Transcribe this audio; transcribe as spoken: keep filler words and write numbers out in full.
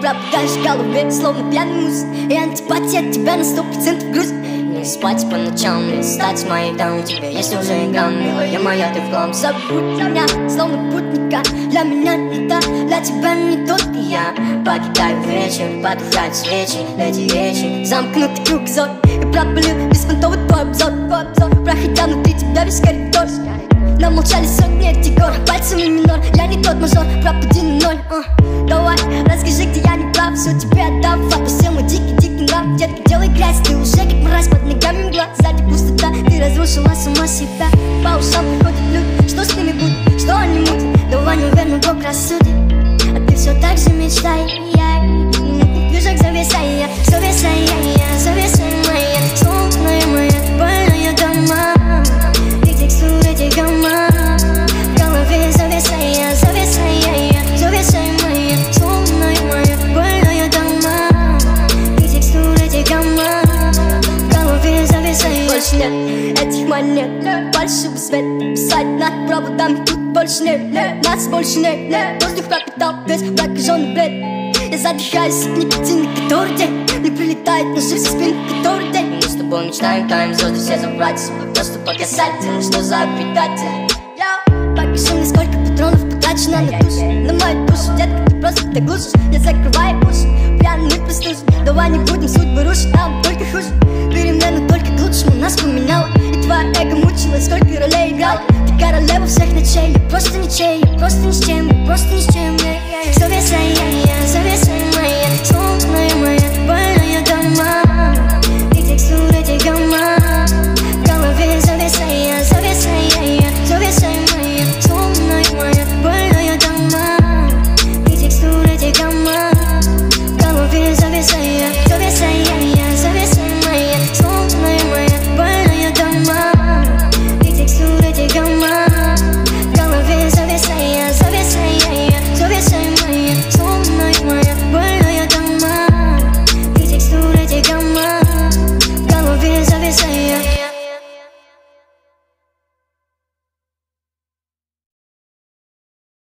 пробудаешь в голове, словно пьяный муз. И антипатия от тебя на сто процентов грузит. Не спать по ночам, не стать моей там. У тебя есть уже экран, милая моя, ты в хлам. Забудь меня, словно путника. Для меня не та, для тебя не тот. И я покидаю вечер, потухают свечи. Эти речи, замкнутый кругозор. И пропалил беспонтовый твой обзор, проходя внутри тебя весь коридор. Нам молчали сотни этих гор, пальцами минор. Я не тот мажор, пропади на ноль. uh. Давай, расскажи, где я не прав. Все тебе отдав, отпустил мой дикий-дикий нрав. Детка, делай грязь, ты уже как мразь. Под ногами мгла, сзади пустота. Ты разрушила сама себя. По ушам приходят люди, что с ними будет? Что они мутят? Давай, неуверенно, Бог рассудит. А ты все так же мечтай. Минутный движок завеса, я завеса, я завеса моя. Солнечная моя, больная дома. Текстуры гамма, в голове завеса я, завеса я, завеса моя, солнечная моя, больная дома. И текстуры гамма, в голове завеса я. Больше нет этих монет, фальшивый свет. Писать над проводами тут больше нет, нас больше нет. Воздух пропитал весь прокаженный бред. Я задыхаюсь от никотина, который день мне прилетает на жизнь со спины, который день. Мы с тобой мечтаем, таем звезды все забрать. Просто показательно, что за предатель. Покажи мне, сколько патронов потрачено на душу. На мою душу, детка, ты просто так глушишь. Я закрываю уши, пьяный простужен. Давай не будем судьбы рушить, нам только хуже. Перемены только к лучшему нас поменяла. И твоя эго мучилась, сколько ролей играла. Ты королева всех ночей, я просто ничей. Я просто ни с чем, я просто ни с чем. Завеса я, я, завеса.